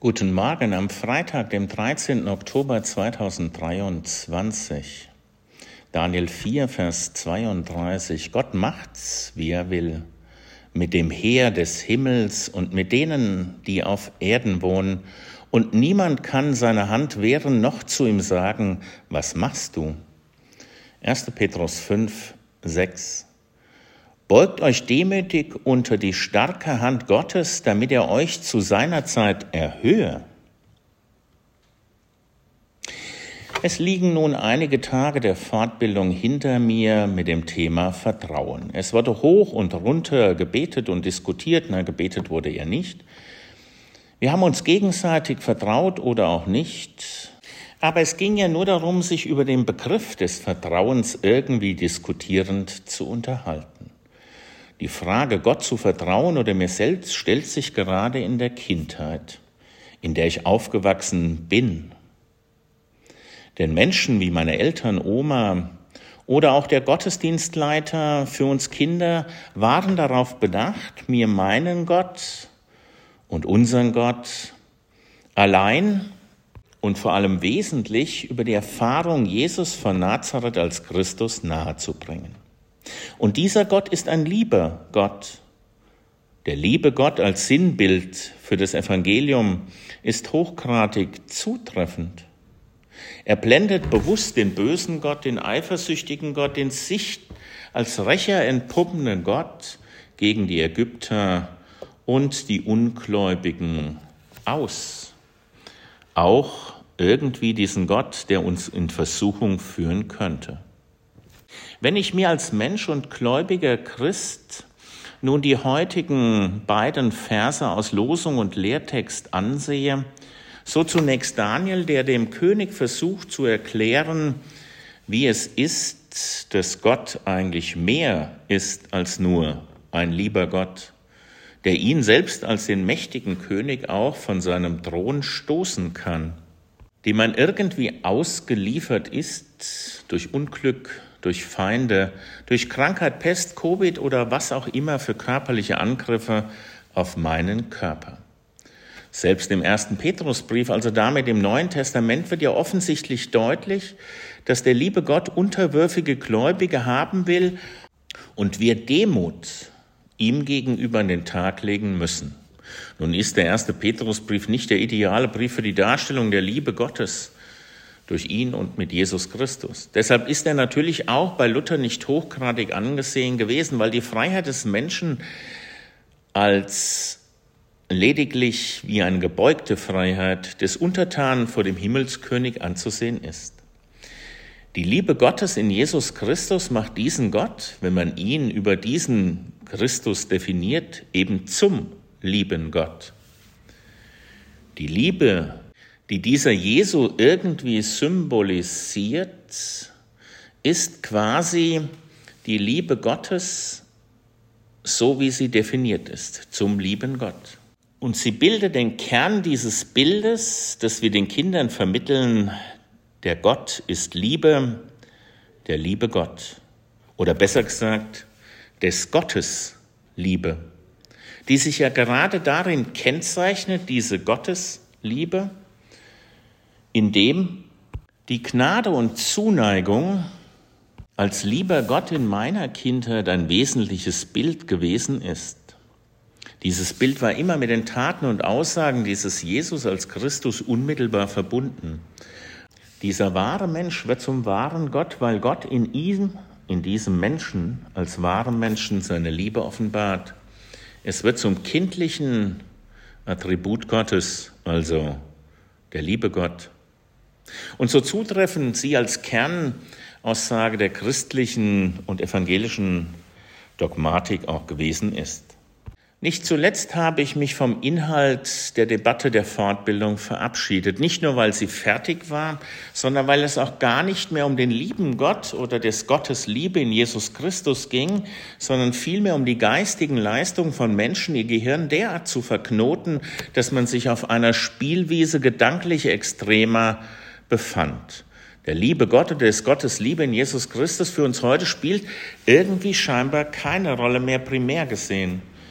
Guten Morgen am Freitag, dem 13. Oktober 2023. Daniel 4, Vers 32. Gott macht's, wie er will, mit dem Heer des Himmels und mit denen, die auf Erden wohnen, und niemand kann seine Hand wehren, noch zu ihm sagen, was machst du? 1. Petrus 5, 6. Beugt euch demütig unter die starke Hand Gottes, damit er euch zu seiner Zeit erhöhe. Es liegen nun einige Tage der Fortbildung hinter mir mit dem Thema Vertrauen. Es wurde hoch und runter gebetet und diskutiert. Gebetet wurde ja nicht. Wir haben uns gegenseitig vertraut oder auch nicht. Aber es ging ja nur darum, sich über den Begriff des Vertrauens irgendwie diskutierend zu unterhalten. Die Frage, Gott zu vertrauen oder mir selbst, stellt sich gerade in der Kindheit, in der ich aufgewachsen bin. Denn Menschen wie meine Eltern, Oma oder auch der Gottesdienstleiter für uns Kinder waren darauf bedacht, mir meinen Gott und unseren Gott allein und vor allem wesentlich über die Erfahrung Jesus von Nazareth als Christus nahezubringen. Und dieser Gott ist ein lieber Gott. Der liebe Gott als Sinnbild für das Evangelium ist hochgradig zutreffend. Er blendet bewusst den bösen Gott, den eifersüchtigen Gott, den sich als Rächer entpuppenden Gott gegen die Ägypter und die Ungläubigen aus. Auch irgendwie diesen Gott, der uns in Versuchung führen könnte. Wenn ich mir als Mensch und gläubiger Christ nun die heutigen beiden Verse aus Losung und Lehrtext ansehe, so zunächst Daniel, der dem König versucht zu erklären, wie es ist, dass Gott eigentlich mehr ist als nur ein lieber Gott, der ihn selbst als den mächtigen König auch von seinem Thron stoßen kann, dem man irgendwie ausgeliefert ist durch Unglück, durch Feinde, durch Krankheit, Pest, Covid oder was auch immer für körperliche Angriffe auf meinen Körper. Selbst im 1. Petrusbrief, also damit im Neuen Testament, wird ja offensichtlich deutlich, dass der liebe Gott unterwürfige Gläubige haben will und wir Demut ihm gegenüber an den Tag legen müssen. Nun ist der 1. Petrusbrief nicht der ideale Brief für die Darstellung der Liebe Gottes durch ihn und mit Jesus Christus. Deshalb ist er natürlich auch bei Luther nicht hochgradig angesehen gewesen, weil die Freiheit des Menschen als lediglich wie eine gebeugte Freiheit des Untertanen vor dem Himmelskönig anzusehen ist. Die Liebe Gottes in Jesus Christus macht diesen Gott, wenn man ihn über diesen Christus definiert, eben zum lieben Gott. Die Liebe, die dieser Jesu irgendwie symbolisiert, ist quasi die Liebe Gottes, so wie sie definiert ist, zum lieben Gott. Und sie bildet den Kern dieses Bildes, das wir den Kindern vermitteln, der Gott ist Liebe, der liebe Gott. Oder besser gesagt, des Gottes Liebe, die sich ja gerade darin kennzeichnet, diese Gottesliebe, indem die Gnade und Zuneigung als lieber Gott in meiner Kindheit ein wesentliches Bild gewesen ist. Dieses Bild war immer mit den Taten und Aussagen dieses Jesus als Christus unmittelbar verbunden. Dieser wahre Mensch wird zum wahren Gott, weil Gott in ihm, in diesem Menschen, als wahrem Menschen seine Liebe offenbart. Es wird zum kindlichen Attribut Gottes, also der liebe Gott. Und so zutreffend sie als Kernaussage der christlichen und evangelischen Dogmatik auch gewesen ist. Nicht zuletzt habe ich mich vom Inhalt der Debatte der Fortbildung verabschiedet. Nicht nur, weil sie fertig war, sondern weil es auch gar nicht mehr um den lieben Gott oder des Gottes Liebe in Jesus Christus ging, sondern vielmehr um die geistigen Leistungen von Menschen, ihr Gehirn derart zu verknoten, dass man sich auf einer Spielwiese gedanklicher Extremer befand. Der liebe Gott oder des Gottes Liebe in Jesus Christus für uns heute spielt irgendwie scheinbar keine Rolle mehr primär gesehen.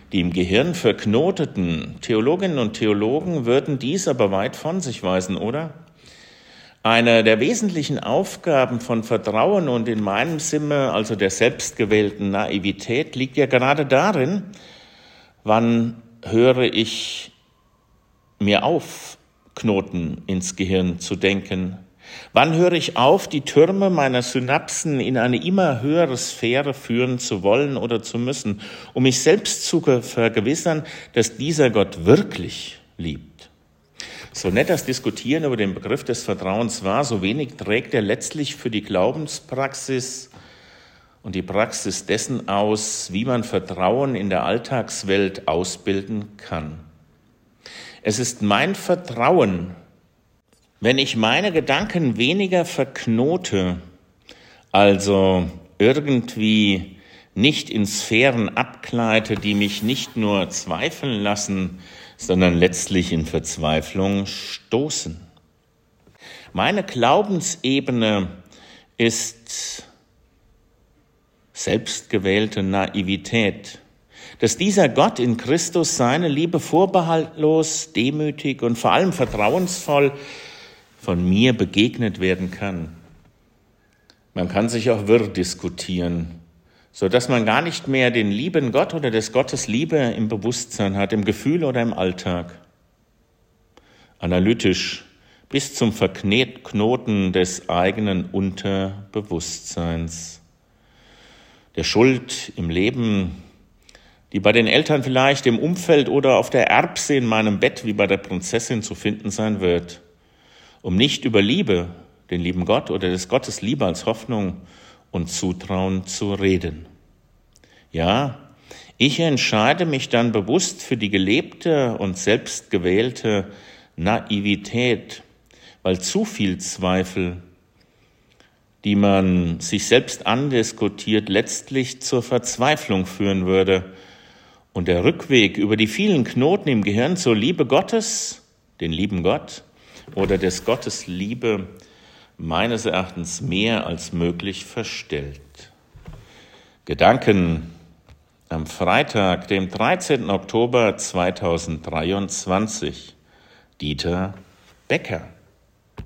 Die im Gehirn verknoteten Theologinnen und Theologen würden dies aber weit von sich weisen, oder? Eine der wesentlichen Aufgaben von Vertrauen und in meinem Sinne, also der selbstgewählten Naivität, liegt ja gerade darin, wann höre ich mir auf, Knoten ins Gehirn zu denken? Wann höre ich auf, die Türme meiner Synapsen in eine immer höhere Sphäre führen zu wollen oder zu müssen, um mich selbst zu vergewissern, dass dieser Gott wirklich liebt? So nett das Diskutieren über den Begriff des Vertrauens war, so wenig trägt er letztlich für die Glaubenspraxis und die Praxis dessen aus, wie man Vertrauen in der Alltagswelt ausbilden kann. Es ist mein Vertrauen, wenn ich meine Gedanken weniger verknote, also irgendwie nicht in Sphären abgleite, die mich nicht nur zweifeln lassen, sondern letztlich in Verzweiflung stoßen. Meine Glaubensebene ist selbstgewählte Naivität, dass dieser Gott in Christus seine Liebe vorbehaltlos, demütig und vor allem vertrauensvoll von mir begegnet werden kann. Man kann sich auch wirr diskutieren, so dass man gar nicht mehr den lieben Gott oder des Gottes Liebe im Bewusstsein hat, im Gefühl oder im Alltag. Analytisch bis zum Verknoten des eigenen Unterbewusstseins. Der Schuld im Leben, die bei den Eltern vielleicht im Umfeld oder auf der Erbse in meinem Bett wie bei der Prinzessin zu finden sein wird, um nicht über Liebe, den lieben Gott oder des Gottes Liebe als Hoffnung und Zutrauen zu reden. Ja, ich entscheide mich dann bewusst für die gelebte und selbstgewählte Naivität, weil zu viel Zweifel, die man sich selbst andiskutiert, letztlich zur Verzweiflung führen würde und der Rückweg über die vielen Knoten im Gehirn zur Liebe Gottes, den lieben Gott, oder des Gottes Liebe meines Erachtens mehr als möglich verstellt. Gedanken am Freitag, dem 13. Oktober 2023. Dieter Becker.